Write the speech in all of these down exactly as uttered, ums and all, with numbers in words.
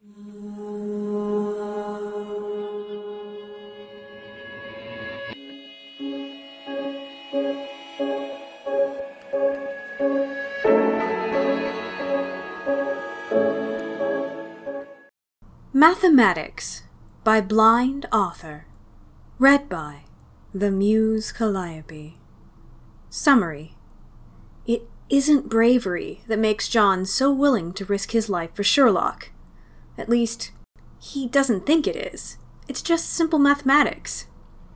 Mathematics by Blind Author. Read by The Muse Calliope. Summary. It isn't bravery that makes John so willing to risk his life for Sherlock. At least, he doesn't think it is. It's just simple mathematics.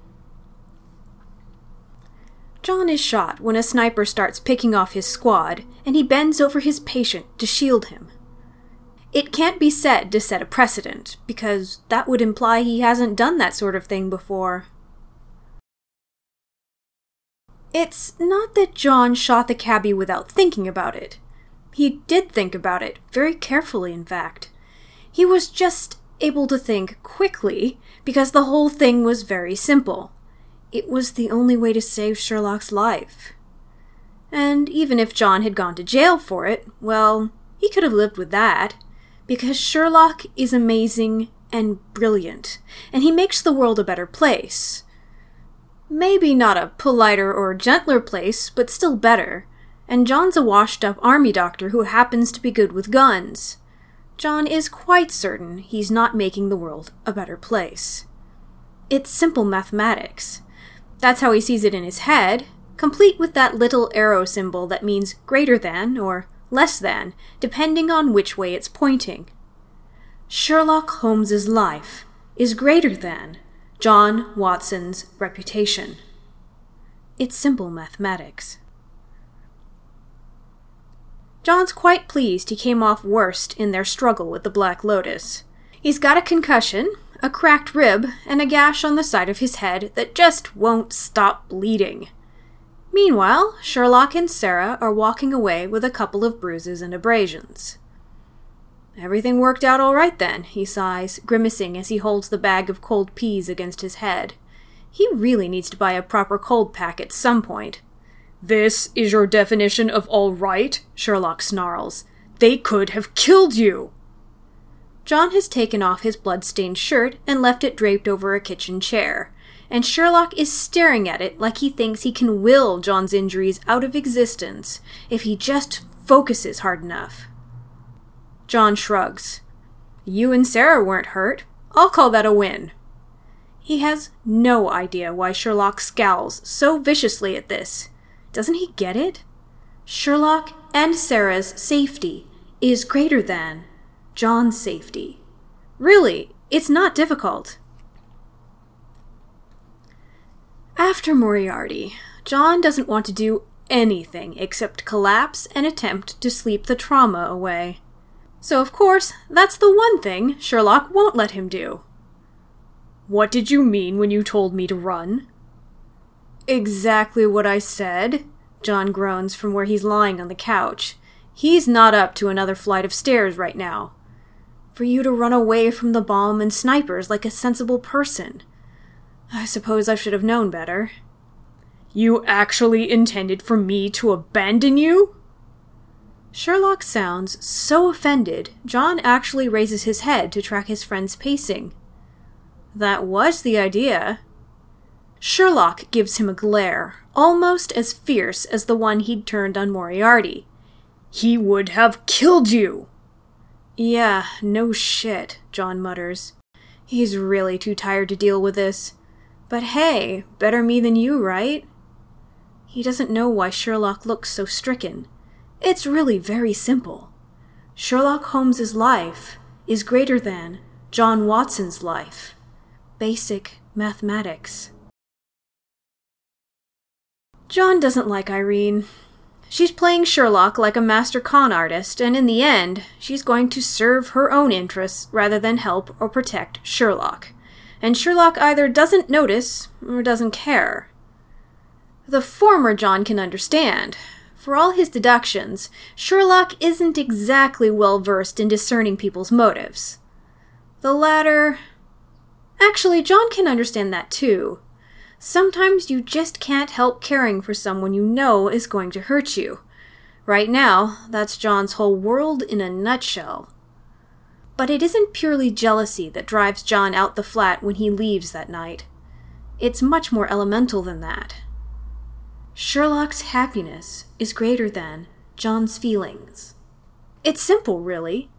John is shot when a sniper starts picking off his squad, and he bends over his patient to shield him. It can't be said to set a precedent, because that would imply he hasn't done that sort of thing before. It's not that John shot the cabbie without thinking about it. He did think about it, very carefully in fact. He was just able to think quickly, because the whole thing was very simple. It was the only way to save Sherlock's life. And even if John had gone to jail for it, well, he could have lived with that. Because Sherlock is amazing and brilliant, and he makes the world a better place. Maybe not a politer or gentler place, but still better. And John's a washed-up army doctor who happens to be good with guns. John is quite certain he's not making the world a better place. It's simple mathematics. That's how he sees it in his head, complete with that little arrow symbol that means greater than, or less than, depending on which way it's pointing. Sherlock Holmes's life is greater than John Watson's reputation. It's simple mathematics. John's quite pleased he came off worst in their struggle with the Black Lotus. He's got a concussion, a cracked rib, and a gash on the side of his head that just won't stop bleeding. Meanwhile, Sherlock and Sarah are walking away with a couple of bruises and abrasions. Everything worked out all right then, he sighs, grimacing as he holds the bag of cold peas against his head. He really needs to buy a proper cold pack at some point. "This is your definition of all right?" Sherlock snarls. "They could have killed you!" John has taken off his blood-stained shirt and left it draped over a kitchen chair, and Sherlock is staring at it like he thinks he can will John's injuries out of existence if he just focuses hard enough. John shrugs. You and Sarah weren't hurt. I'll call that a win. He has no idea why Sherlock scowls so viciously at this. Doesn't he get it? Sherlock and Sarah's safety is greater than John's safety. Really, it's not difficult. After Moriarty, John doesn't want to do anything except collapse and attempt to sleep the trauma away. So, of course, that's the one thing Sherlock won't let him do. "What did you mean when you told me to run?" Exactly what I said, John groans from where he's lying on the couch. He's not up to another flight of stairs right now. For you to run away from the bomb and snipers like a sensible person. I suppose I should have known better. "You actually intended for me to abandon you?" Sherlock sounds so offended, John actually raises his head to track his friend's pacing. That was the idea. Sherlock gives him a glare, almost as fierce as the one he'd turned on Moriarty. "He would have killed you!" Yeah, no shit, John mutters. He's really too tired to deal with this. But hey, better me than you, right? He doesn't know why Sherlock looks so stricken. It's really very simple. Sherlock Holmes's life is greater than John Watson's life. Basic mathematics. John doesn't like Irene. She's playing Sherlock like a master con artist, and in the end, she's going to serve her own interests rather than help or protect Sherlock. And Sherlock either doesn't notice or doesn't care. The former John can understand. For all his deductions, Sherlock isn't exactly well versed in discerning people's motives. The latter... Actually, John can understand that too. Sometimes you just can't help caring for someone you know is going to hurt you. Right now, that's John's whole world in a nutshell. But it isn't purely jealousy that drives John out the flat when he leaves that night. It's much more elemental than that. Sherlock's happiness is greater than John's feelings. It's simple, really.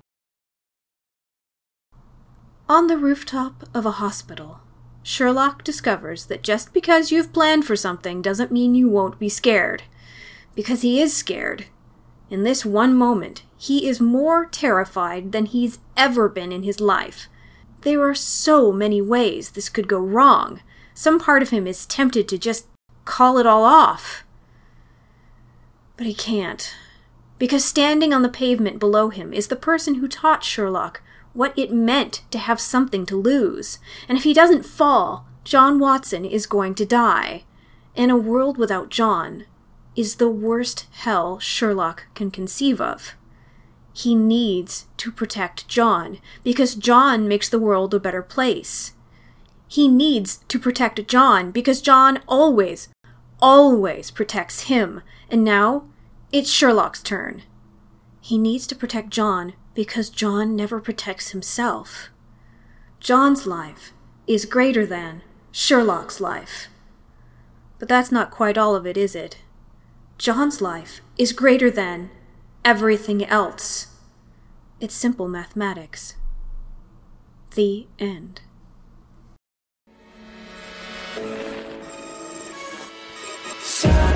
On the rooftop of a hospital, Sherlock discovers that just because you've planned for something doesn't mean you won't be scared. Because he is scared. In this one moment, he is more terrified than he's ever been in his life. There are so many ways this could go wrong. Some part of him is tempted to just call it all off. But he can't. Because standing on the pavement below him is the person who taught Sherlock what it meant to have something to lose. And if he doesn't fall, John Watson is going to die. And a world without John is the worst hell Sherlock can conceive of. He needs to protect John, because John makes the world a better place. He needs to protect John, because John always, always protects him. And now, it's Sherlock's turn. He needs to protect John, because John never protects himself. John's life is greater than Sherlock's life. But that's not quite all of it, is it? John's life is greater than everything else. It's simple mathematics. The end. So